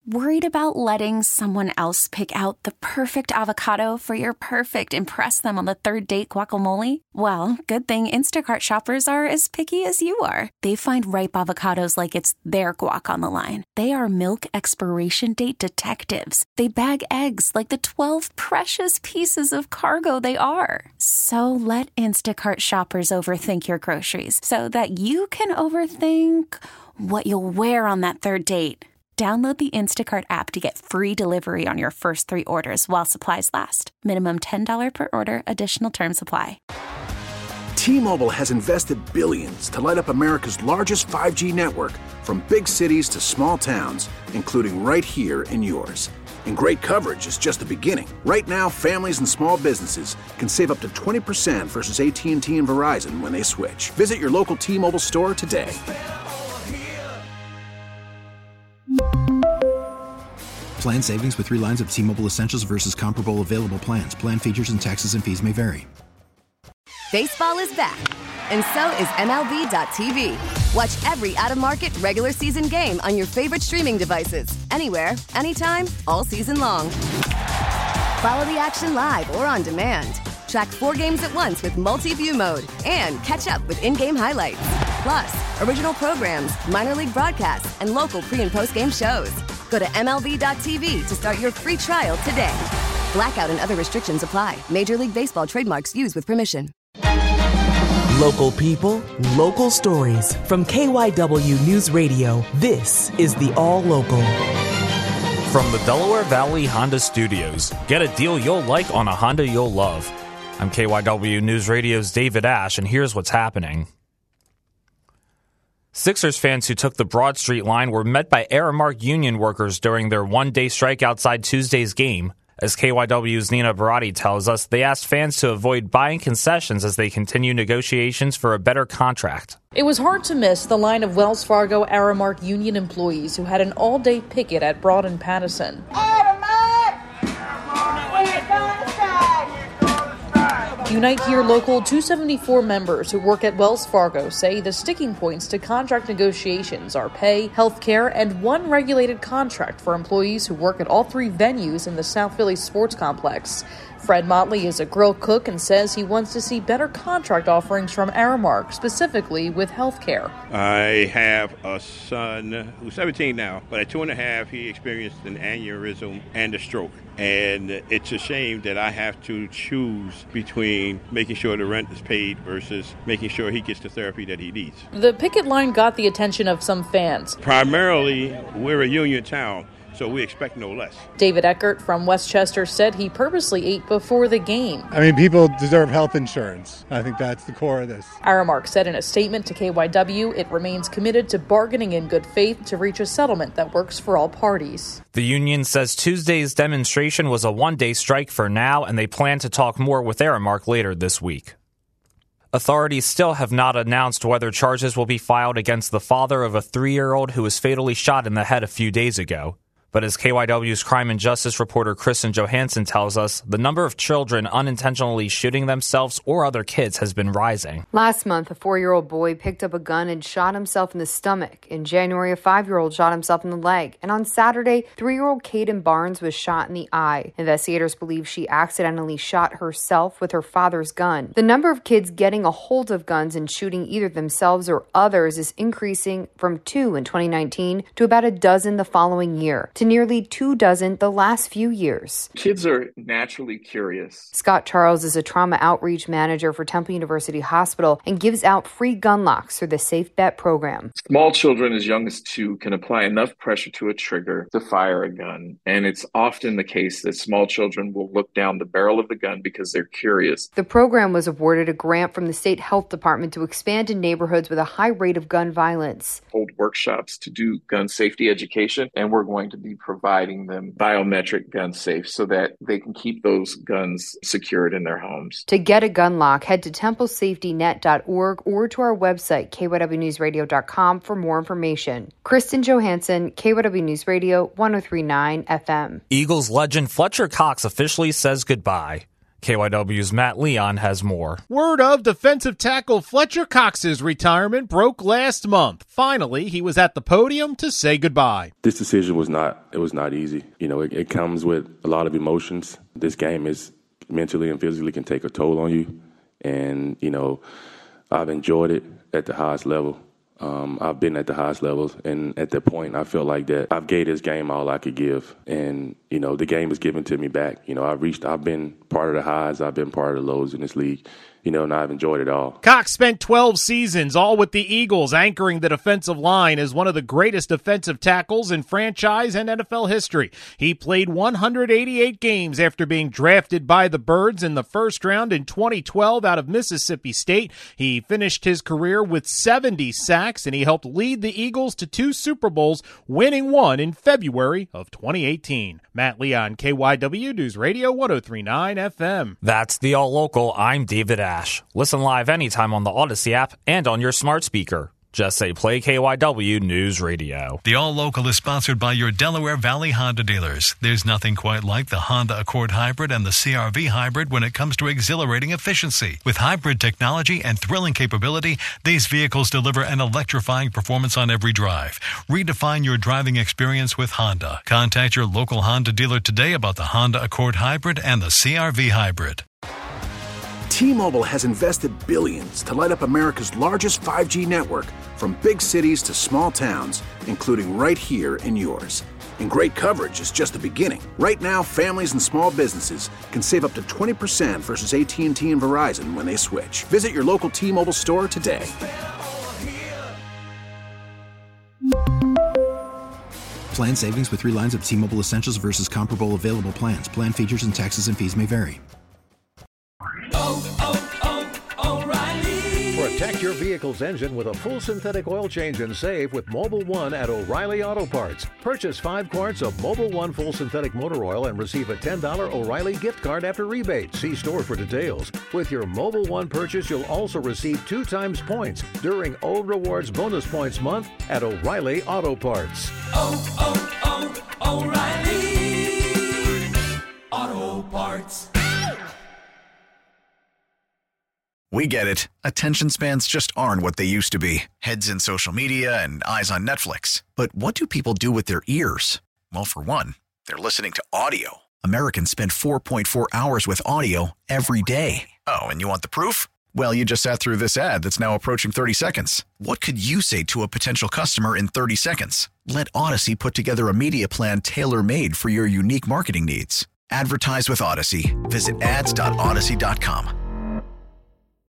Worried about letting someone else pick out the perfect avocado for your perfect impress them on the third date guacamole? Well, good thing Instacart shoppers are as picky as you are. They find ripe avocados like it's their guac on the line. They are milk expiration date detectives. They bag eggs like the 12 precious pieces of cargo they are. So let Instacart shoppers overthink your groceries so that you can overthink what you'll wear on that third date. Download the Instacart app to get free delivery on your first 3 orders while supplies last. Minimum $10 per order. Additional terms apply. T-Mobile has invested billions to light up America's largest 5G network, from big cities to small towns, including right here in yours. And great coverage is just the beginning. Right now, families and small businesses can save up to 20% versus AT&T and Verizon when they switch. Visit your local T-Mobile store today. Plan savings with 3 lines of T-Mobile Essentials versus comparable available plans. Plan features and taxes and fees may vary. Baseball is back, and so is MLB.tv. Watch every out-of-market regular season game on your favorite streaming devices, anywhere, anytime, all season long. Follow the action live or on demand. Track 4 games at once with multi-view mode and catch up with in-game highlights. Plus, original programs, minor league broadcasts, and local pre- and post-game shows. Go to MLB.tv to start your free trial today. Blackout and other restrictions apply. Major League Baseball trademarks used with permission. Local people, local stories. From KYW News Radio, this is the All Local. From the Delaware Valley Honda Studios, get a deal you'll like on a Honda you'll love. I'm KYW News Radio's David Ash, and here's what's happening. Sixers fans who took the Broad Street line were met by Aramark union workers during their one-day strike outside Tuesday's game. As KYW's Nina Barati tells us, they asked fans to avoid buying concessions as they continue negotiations for a better contract. It was hard to miss the line of Wells Fargo Aramark union employees who had an all-day picket at Broad and Pattison. Unite Here Local 274 members who work at Wells Fargo say the sticking points to contract negotiations are pay, health care, and one regulated contract for employees who work at all 3 venues in the South Philly Sports Complex. Fred Motley is a grill cook and says he wants to see better contract offerings from Aramark, specifically with health care. I have a son who's 17 now, but at 2.5, he experienced an aneurysm and a stroke. And it's a shame that I have to choose between making sure the rent is paid versus making sure he gets the therapy that he needs. The picket line got the attention of some fans. Primarily, we're a union town, so we expect no less. David Eckert from Westchester said he purposely ate before the game. I mean, people deserve health insurance. I think that's the core of this. Aramark said in a statement to KYW it remains committed to bargaining in good faith to reach a settlement that works for all parties. The union says Tuesday's demonstration was a one-day strike for now, and they plan to talk more with Aramark later this week. Authorities still have not announced whether charges will be filed against the father of a 3-year-old who was fatally shot in the head a few days ago. But as KYW's crime and justice reporter Kristen Johansson tells us, the number of children unintentionally shooting themselves or other kids has been rising. Last month, a 4-year-old boy picked up a gun and shot himself in the stomach. In January, a 5-year-old shot himself in the leg. And on Saturday, 3-year-old Caden Barnes was shot in the eye. Investigators believe she accidentally shot herself with her father's gun. The number of kids getting a hold of guns and shooting either themselves or others is increasing from 2 in 2019 to about a dozen the following year, to nearly 24 the last few years. Kids are naturally curious. Scott Charles is a trauma outreach manager for Temple University Hospital and gives out free gun locks through the Safe Bet program. Small children as young as 2 can apply enough pressure to a trigger to fire a gun. And it's often the case that small children will look down the barrel of the gun because they're curious. The program was awarded a grant from the state health department to expand in neighborhoods with a high rate of gun violence. Hold workshops to do gun safety education, and we're going to be providing them biometric gun safe so that they can keep those guns secured in their homes. To get a gun lock, head to templesafetynet.org or to our website, kywnewsradio.com, for more information. Kristen Johansson, KYW News Radio, 103.9 FM. Eagles legend Fletcher Cox officially says goodbye. KYW's Matt Leon has more. Word of defensive tackle Fletcher Cox's retirement broke last month. Finally, he was at the podium to say goodbye. This decision was not easy. It comes with a lot of emotions. This game is mentally and physically can take a toll on you. And, I've enjoyed it at the highest level. I've been at the highest levels, and at that point, I felt like that I've gave this game all I could give, and the game is given to me back. I've been part of the highs, I've been part of the lows in this league, and I've enjoyed it all. Cox spent 12 seasons, all with the Eagles, anchoring the defensive line as one of the greatest defensive tackles in franchise and NFL history. He played 188 games after being drafted by the Birds in the first round in 2012 out of Mississippi State. He finished his career with 70 sacks, and he helped lead the Eagles to 2 Super Bowls, winning one in February of 2018. Matt Leon, KYW News Radio 103.9 FM. That's the All Local. I'm David Ash. Listen live anytime on the Odyssey app and on your smart speaker. Just say play KYW News Radio. The All Local is sponsored by your Delaware Valley Honda dealers. There's nothing quite like the Honda Accord Hybrid and the CR-V Hybrid when it comes to exhilarating efficiency. With hybrid technology and thrilling capability, these vehicles deliver an electrifying performance on every drive. Redefine your driving experience with Honda. Contact your local Honda dealer today about the Honda Accord Hybrid and the CR-V Hybrid. T-Mobile has invested billions to light up America's largest 5G network, from big cities to small towns, including right here in yours. And great coverage is just the beginning. Right now, families and small businesses can save up to 20% versus AT&T and Verizon when they switch. Visit your local T-Mobile store today. Plan savings with 3 lines of T-Mobile Essentials versus comparable available plans. Plan features and taxes and fees may vary. Protect your vehicle's engine with a full synthetic oil change and save with Mobil 1 at O'Reilly Auto Parts. Purchase 5 quarts of Mobil 1 full synthetic motor oil and receive a $10 O'Reilly gift card after rebate. See store for details. With your Mobil 1 purchase, you'll also receive 2 times points during O Rewards Bonus Points Month at O'Reilly Auto Parts. O'Reilly Auto Parts. We get it. Attention spans just aren't what they used to be. Heads in social media and eyes on Netflix. But what do people do with their ears? Well, for one, they're listening to audio. Americans spend 4.4 hours with audio every day. Oh, and you want the proof? Well, you just sat through this ad that's now approaching 30 seconds. What could you say to a potential customer in 30 seconds? Let Odyssey put together a media plan tailor-made for your unique marketing needs. Advertise with Odyssey. Visit ads.odyssey.com.